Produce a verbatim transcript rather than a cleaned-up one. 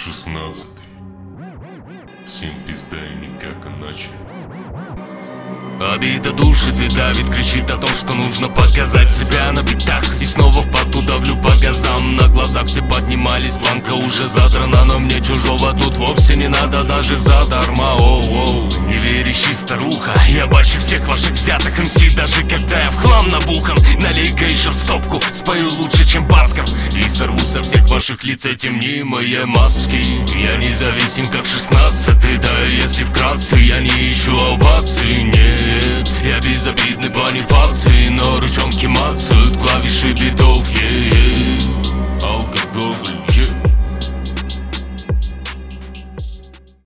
шестнадцатый. Всем пизда и никак иначе. Обида душит и давит, кричит о том, что нужно показать себя на битах. И снова в поту давлю по газам. На глазах все поднимались, планка уже задрана, но мне чужого тут вовсе не надо даже задарма. Оу-оу, неверящий старуха, я бачу всех ваших взятых эм си, даже когда я в хлам набухан. Налей-ка еще стопку, спою лучше, чем Басков, и сорву со всех ваших лиц эти мнимые маски. Я независим, как шестнадцатый, да если вкратце, я не ищу овации, нет. Я безобидный Бонифаций, но ручонки мацают клавиши битов, yeah, yeah. Алкоголь